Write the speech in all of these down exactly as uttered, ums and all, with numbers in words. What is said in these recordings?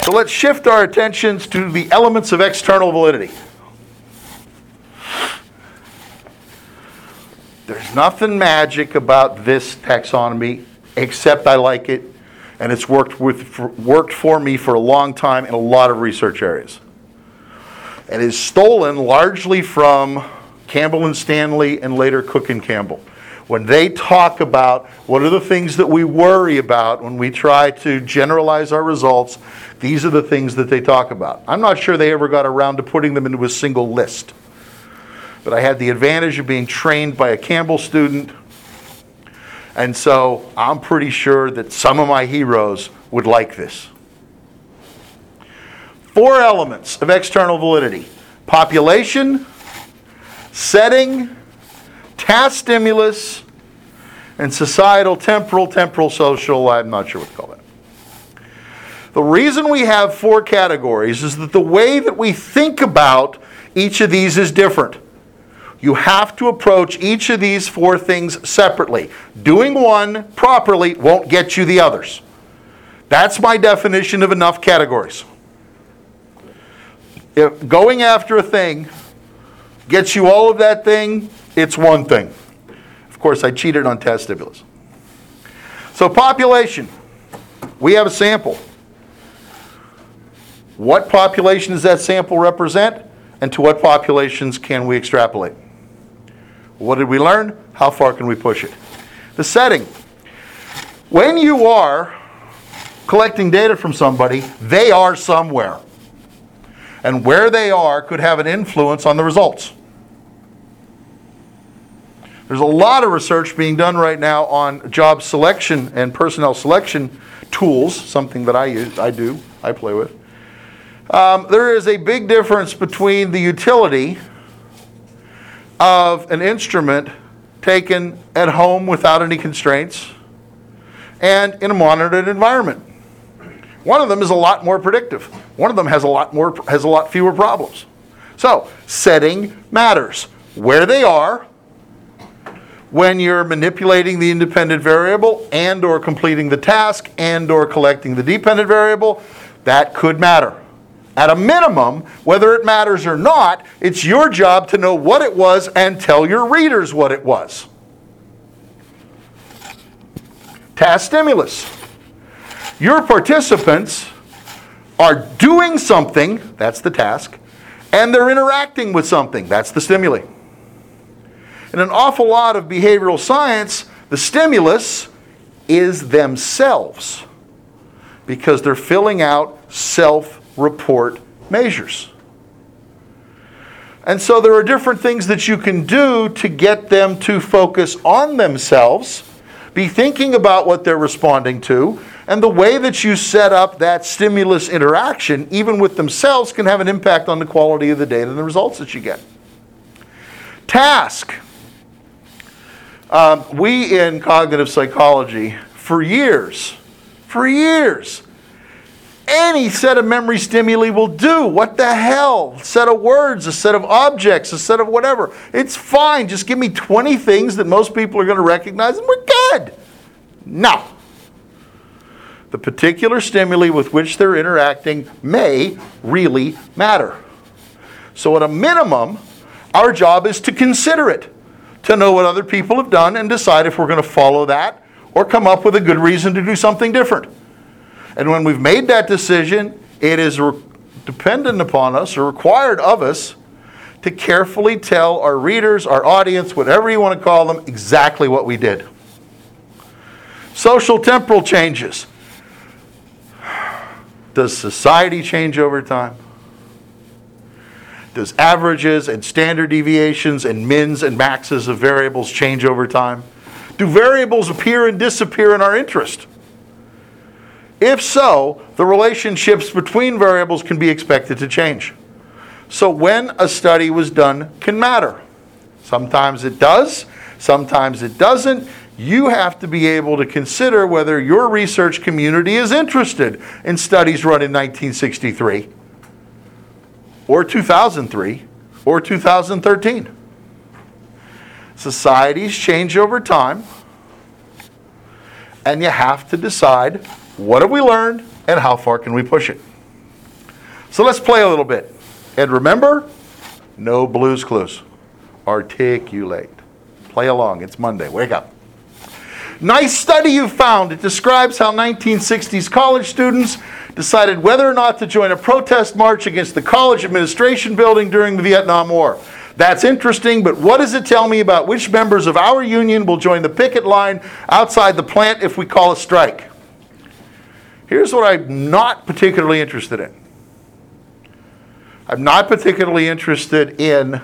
So let's shift our attentions to the elements of external validity. There's nothing magic about this taxonomy, except I like it, and it's worked with for, worked for me for a long time in a lot of research areas. It is stolen largely from Campbell and Stanley and later Cook and Campbell. When they talk about what are the things that we worry about when we try to generalize our results, these are the things that they talk about. I'm not sure they ever got around to putting them into a single list. But I had the advantage of being trained by a Campbell student, and so I'm pretty sure that some of my heroes would like this. Four elements of external validity: population, setting, task stimulus, and societal, temporal, temporal, social, I'm not sure what to call that. The reason we have four categories is that the way that we think about each of these is different. You have to approach each of these four things separately. Doing one properly won't get you the others. That's my definition of enough categories. If going after a thing gets you all of that thing, it's one thing. Of course, I cheated on task stimulus. So population. We have a sample. What population does that sample represent? And to what populations can we extrapolate? What did we learn? How far can we push it? The setting. When you are collecting data from somebody, they are somewhere. And where they are could have an influence on the results. There's a lot of research being done right now on job selection and personnel selection tools, something that I use, I do, I play with. Um, there is a big difference between the utility of an instrument taken at home without any constraints and in a monitored environment. One of them is a lot more predictive. One of them has a lot more has a lot fewer problems. So, setting matters. Where they are when you're manipulating the independent variable and or completing the task and or collecting the dependent variable, that could matter. At a minimum, whether it matters or not, it's your job to know what it was and tell your readers what it was. Task stimulus. Your participants are doing something, that's the task, and they're interacting with something, that's the stimuli. In an awful lot of behavioral science, the stimulus is themselves, because they're filling out self-report measures. And so there are different things that you can do to get them to focus on themselves, be thinking about what they're responding to, and the way that you set up that stimulus interaction, even with themselves, can have an impact on the quality of the data and the results that you get. Task. Um, we in cognitive psychology, for years, for years, any set of memory stimuli will do. What the hell? A set of words, a set of objects, a set of whatever. It's fine. Just give me twenty things that most people are going to recognize and we're good. No. The particular stimuli with which they're interacting may really matter. So at a minimum, our job is to consider it, to know what other people have done and decide if we're going to follow that or come up with a good reason to do something different. And when we've made that decision, it is re- dependent upon us or required of us to carefully tell our readers, our audience, whatever you want to call them, exactly what we did. Social temporal changes. Does society change over time? Does averages and standard deviations and mins and maxes of variables change over time? Do variables appear and disappear in our interest? If so, the relationships between variables can be expected to change. So when a study was done can matter. Sometimes it does, sometimes it doesn't. You have to be able to consider whether your research community is interested in studies run in nineteen sixty-three or two thousand three or two thousand thirteen. Societies change over time, and you have to decide what have we learned and how far can we push it. So let's play a little bit. And remember, no Blue's Clues. Articulate. Play along. It's Monday. Wake up. Nice study you found. It describes how nineteen sixties college students decided whether or not to join a protest march against the college administration building during the Vietnam War. That's interesting, but what does it tell me about which members of our union will join the picket line outside the plant if we call a strike? Here's what I'm not particularly interested in. I'm not particularly interested in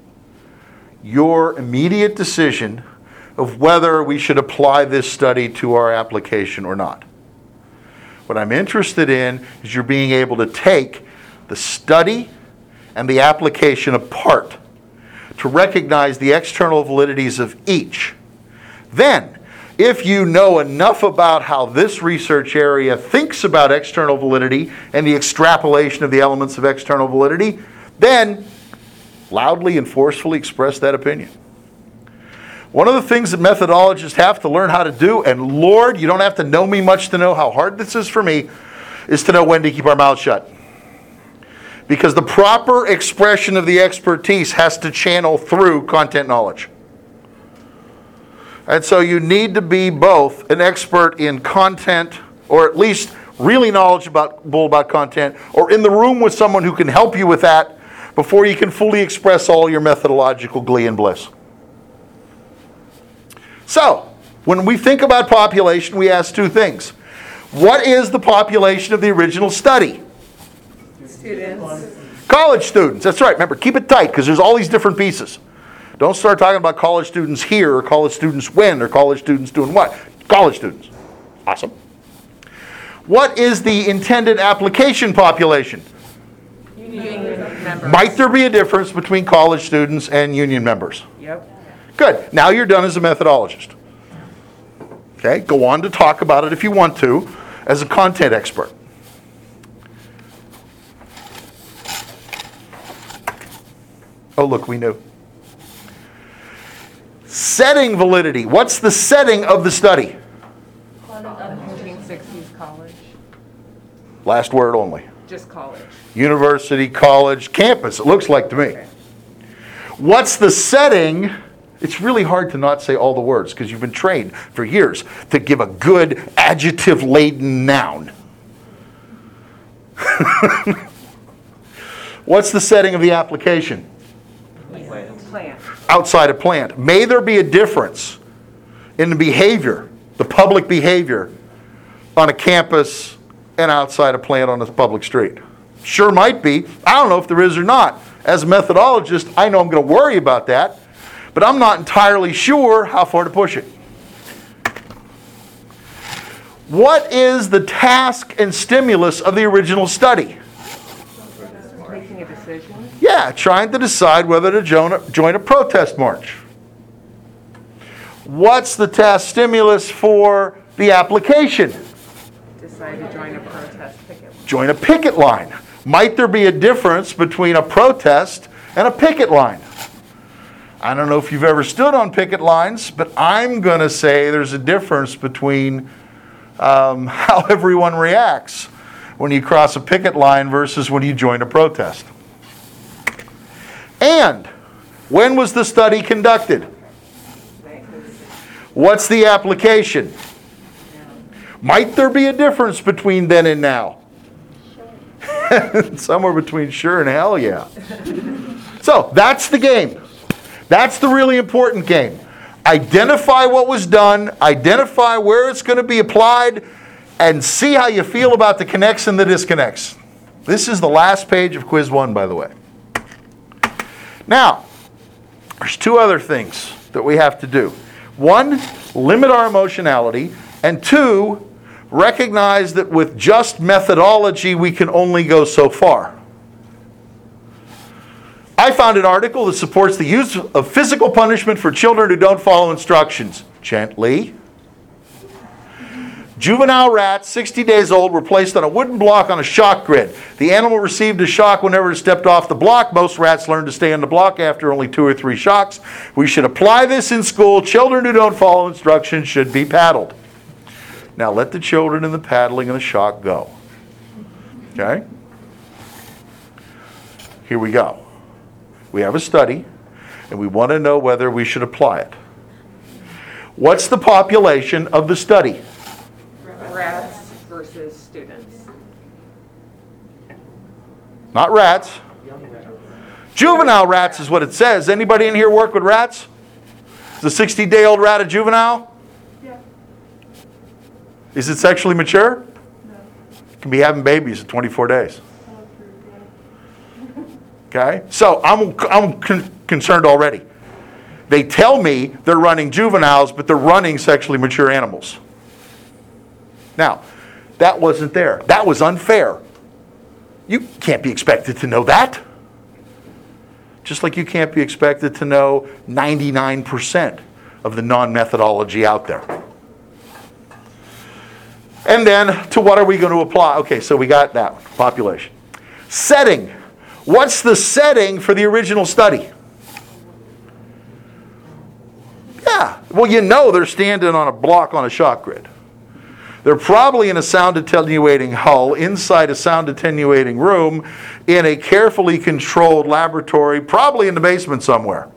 your immediate decision of whether we should apply this study to our application or not. What I'm interested in is you're being able to take the study and the application apart to recognize the external validities of each. Then, if you know enough about how this research area thinks about external validity and the extrapolation of the elements of external validity, then loudly and forcefully express that opinion. One of the things that methodologists have to learn how to do, and Lord, you don't have to know me much to know how hard this is for me, is to know when to keep our mouths shut. Because the proper expression of the expertise has to channel through content knowledge. And so you need to be both an expert in content, or at least really knowledgeable about content, or in the room with someone who can help you with that before you can fully express all your methodological glee and bliss. So, when we think about population, we ask two things. What is the population of the original study? Students. College students. That's right. Remember, keep it tight because there's all these different pieces. Don't start talking about college students here, or college students when, or college students doing what. College students. Awesome. What is the intended application population? Union members. Might there be a difference between college students and union members? Yep. Good. Now you're done as a methodologist. Okay? Go on to talk about it if you want to as a content expert. Oh, look, we knew. Setting validity. What's the setting of the study? nineteen sixties college. Last word only. Just college. University, college, campus, it looks like to me. Okay. What's the setting? It's really hard to not say all the words because you've been trained for years to give a good adjective-laden noun. What's the setting of the application? Plant. Outside a plant. May there be a difference in the behavior, the public behavior, on a campus and outside a plant on a public street? Sure might be. I don't know if there is or not. As a methodologist, I know I'm going to worry about that, but I'm not entirely sure how far to push it. What is the task and stimulus of the original study? Making a decision. Yeah, trying to decide whether to join a, join a protest march. What's the task stimulus for the application? Decide to join a protest picket. Join a picket line. Might there be a difference between a protest and a picket line? I don't know if you've ever stood on picket lines, but I'm going to say there's a difference between um, how everyone reacts when you cross a picket line versus when you join a protest. And when was the study conducted? What's the application? Might there be a difference between then and now? Somewhere between sure and hell yeah. So that's the game. That's the really important game. Identify what was done, identify where it's going to be applied, and see how you feel about the connects and the disconnects. This is the last page of quiz one, by the way. Now, there's two other things that we have to do. One, limit our emotionality, and two, recognize that with just methodology, we can only go so far. I found an article that supports the use of physical punishment for children who don't follow instructions. Gently. Juvenile rats, sixty days old, were placed on a wooden block on a shock grid. The animal received a shock whenever it stepped off the block. Most rats learn to stay on the block after only two or three shocks. We should apply this in school. Children who don't follow instructions should be paddled. Now let the children and the paddling and the shock go. Okay? here we go. We have a study, and we want to know whether we should apply it. What's the population of the study? Rats versus students. Not rats. Juvenile rats is what it says. Anybody in here work with rats? Is a sixty-day-old rat a juvenile? Yeah. Is it sexually mature? No. It can be having babies at twenty-four days. Okay? So I'm, I'm con- concerned already. They tell me they're running juveniles, but they're running sexually mature animals. Now, that wasn't there. That was unfair. You can't be expected to know that. Just like you can't be expected to know ninety-nine percent of the non-methodology out there. And then, to what are we going to apply? Okay, so we got that one, population. Setting. What's the setting for the original study? Yeah, well, you know they're standing on a block on a shock grid. They're probably in a sound attenuating hull, inside a sound attenuating room, in a carefully controlled laboratory, probably in the basement somewhere.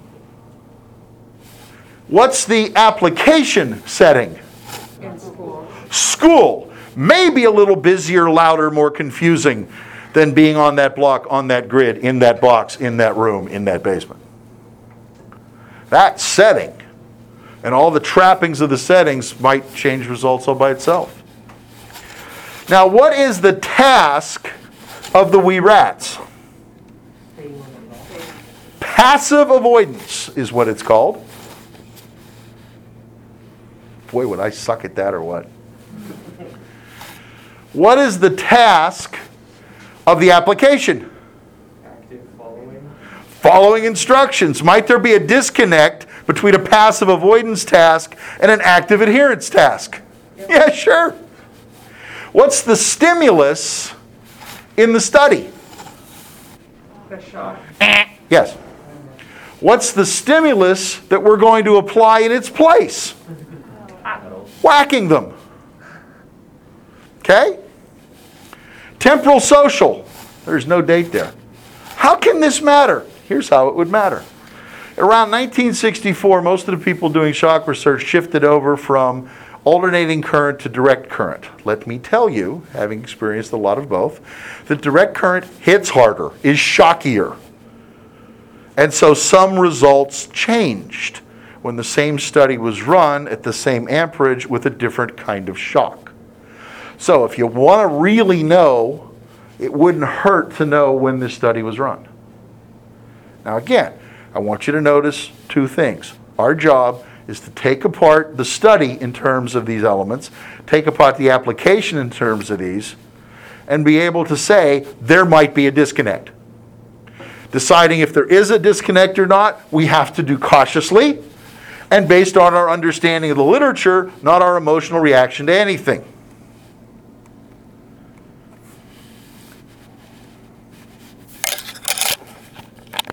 What's the application setting? In school. School. Maybe a little busier, louder, more confusing than being on that block, on that grid, in that box, in that room, in that basement. That setting and all the trappings of the settings might change results all by itself. Now, what is the task of the wee rats? Passive avoidance is what it's called. Boy, would I suck at that or what? What is the task of the application? Active following. Following instructions. Might there be a disconnect between a passive avoidance task and an active adherence task? Yep. Yeah, sure. What's the stimulus in the study? The shock. Yes. What's the stimulus that we're going to apply in its place? Whacking them. Okay? Temporal social. There's no date there. How can this matter? Here's how it would matter. Around nineteen sixty-four, most of the people doing shock research shifted over from alternating current to direct current. Let me tell you, having experienced a lot of both, that direct current hits harder, is shockier. And so some results changed when the same study was run at the same amperage with a different kind of shock. So if you want to really know, it wouldn't hurt to know when this study was run. Now again, I want you to notice two things. Our job is to take apart the study in terms of these elements, take apart the application in terms of these, and be able to say there might be a disconnect. Deciding if there is a disconnect or not, we have to do cautiously and based on our understanding of the literature, not our emotional reaction to anything.